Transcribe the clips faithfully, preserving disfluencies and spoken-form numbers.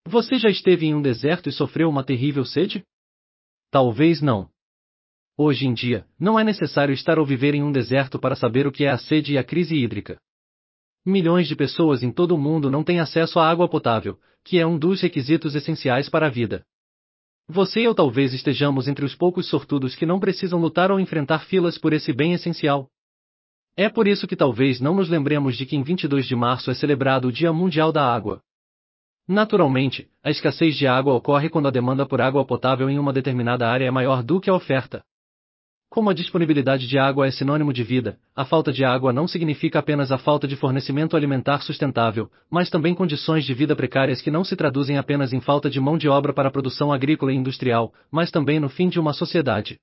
Você já esteve em um deserto e sofreu uma terrível sede? Talvez não. Hoje em dia, não é necessário estar ou viver em um deserto para saber o que é a sede e a crise hídrica. Milhões de pessoas em todo o mundo não têm acesso à água potável, que é um dos requisitos essenciais para a vida. Você e eu talvez estejamos entre os poucos sortudos que não precisam lutar ou enfrentar filas por esse bem essencial. É por isso que talvez não nos lembremos de que em vinte e dois de março é celebrado o Dia Mundial da Água. Naturalmente, a escassez de água ocorre quando a demanda por água potável em uma determinada área é maior do que a oferta. Como a disponibilidade de água é sinônimo de vida, a falta de água não significa apenas a falta de fornecimento alimentar sustentável, mas também condições de vida precárias que não se traduzem apenas em falta de mão de obra para a produção agrícola e industrial, mas também no fim de uma sociedade.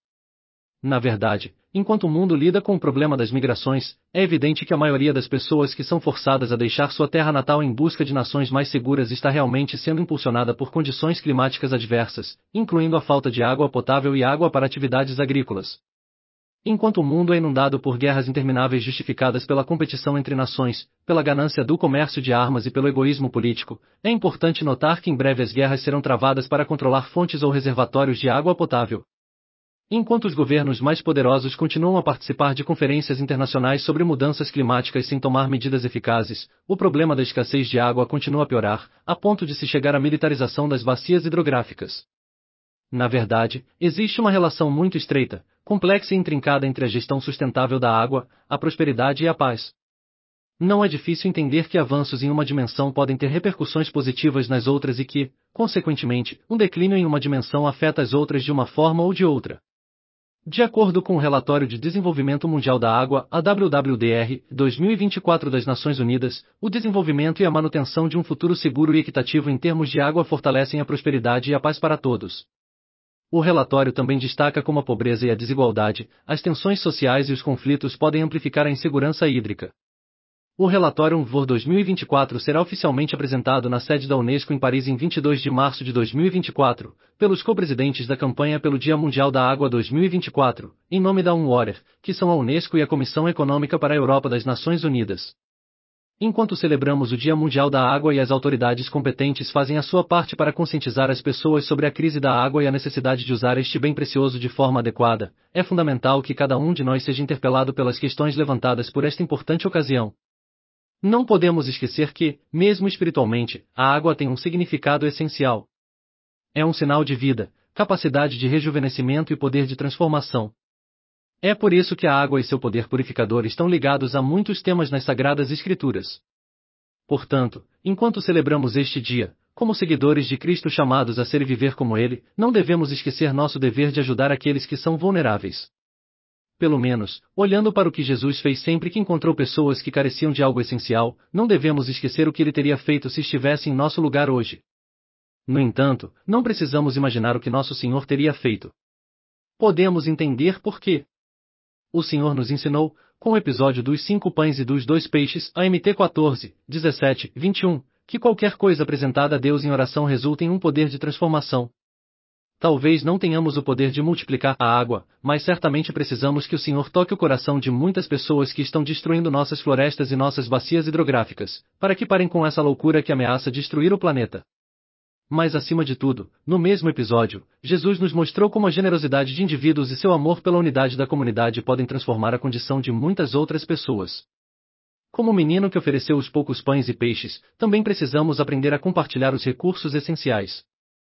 Na verdade, enquanto o mundo lida com o problema das migrações, é evidente que a maioria das pessoas que são forçadas a deixar sua terra natal em busca de nações mais seguras está realmente sendo impulsionada por condições climáticas adversas, incluindo a falta de água potável e água para atividades agrícolas. Enquanto o mundo é inundado por guerras intermináveis justificadas pela competição entre nações, pela ganância do comércio de armas e pelo egoísmo político, é importante notar que em breve as guerras serão travadas para controlar fontes ou reservatórios de água potável. Enquanto os governos mais poderosos continuam a participar de conferências internacionais sobre mudanças climáticas sem tomar medidas eficazes, o problema da escassez de água continua a piorar, a ponto de se chegar à militarização das bacias hidrográficas. Na verdade, existe uma relação muito estreita, complexa e intrincada entre a gestão sustentável da água, a prosperidade e a paz. Não é difícil entender que avanços em uma dimensão podem ter repercussões positivas nas outras e que, consequentemente, um declínio em uma dimensão afeta as outras de uma forma ou de outra. De acordo com o Relatório de Desenvolvimento Mundial da Água, a W W D R, dois mil e vinte e quatro das Nações Unidas, o desenvolvimento e a manutenção de um futuro seguro e equitativo em termos de água fortalecem a prosperidade e a paz para todos. O relatório também destaca como a pobreza e a desigualdade, as tensões sociais e os conflitos podem amplificar a insegurança hídrica. O relatório U N V O R dois mil e vinte e quatro será oficialmente apresentado na sede da Unesco em Paris em vinte e dois de março de dois mil e vinte e quatro, pelos co-presidentes da campanha pelo Dia Mundial da Água dois mil e vinte e quatro, em nome da UNWater, que são a Unesco e a Comissão Econômica para a Europa das Nações Unidas. Enquanto celebramos o Dia Mundial da Água e as autoridades competentes fazem a sua parte para conscientizar as pessoas sobre a crise da água e a necessidade de usar este bem precioso de forma adequada, é fundamental que cada um de nós seja interpelado pelas questões levantadas por esta importante ocasião. Não podemos esquecer que, mesmo espiritualmente, a água tem um significado essencial. É um sinal de vida, capacidade de rejuvenescimento e poder de transformação. É por isso que a água e seu poder purificador estão ligados a muitos temas nas Sagradas Escrituras. Portanto, enquanto celebramos este dia, como seguidores de Cristo chamados a ser e viver como Ele, não devemos esquecer nosso dever de ajudar aqueles que são vulneráveis. Pelo menos, olhando para o que Jesus fez sempre que encontrou pessoas que careciam de algo essencial, não devemos esquecer o que Ele teria feito se estivesse em nosso lugar hoje. No entanto, não precisamos imaginar o que nosso Senhor teria feito. Podemos entender por quê. O Senhor nos ensinou, com o episódio dos cinco pães e dos dois peixes, A M T quatorze, dezessete, vinte e um, que qualquer coisa apresentada a Deus em oração resulta em um poder de transformação. Talvez não tenhamos o poder de multiplicar a água, mas certamente precisamos que o Senhor toque o coração de muitas pessoas que estão destruindo nossas florestas e nossas bacias hidrográficas, para que parem com essa loucura que ameaça destruir o planeta. Mas acima de tudo, no mesmo episódio, Jesus nos mostrou como a generosidade de indivíduos e seu amor pela unidade da comunidade podem transformar a condição de muitas outras pessoas. Como o menino que ofereceu os poucos pães e peixes, também precisamos aprender a compartilhar os recursos essenciais.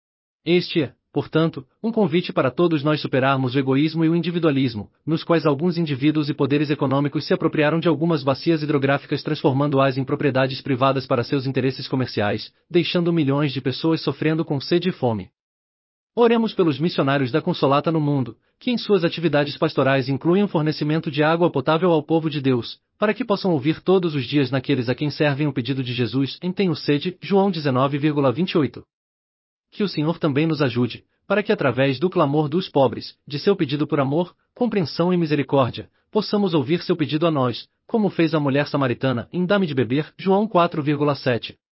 Este é, portanto, um convite para todos nós superarmos o egoísmo e o individualismo, nos quais alguns indivíduos e poderes econômicos se apropriaram de algumas bacias hidrográficas transformando-as em propriedades privadas para seus interesses comerciais, deixando milhões de pessoas sofrendo com sede e fome. Oremos pelos missionários da Consolata no mundo, que em suas atividades pastorais incluem o fornecimento de água potável ao povo de Deus, para que possam ouvir todos os dias naqueles a quem servem o pedido de Jesus em Tenho sede, João dezenove, vinte e oito. Que o Senhor também nos ajude, para que através do clamor dos pobres, de seu pedido por amor, compreensão e misericórdia, possamos ouvir seu pedido a nós, como fez a mulher samaritana em Dá-me de beber, João quatro, sete.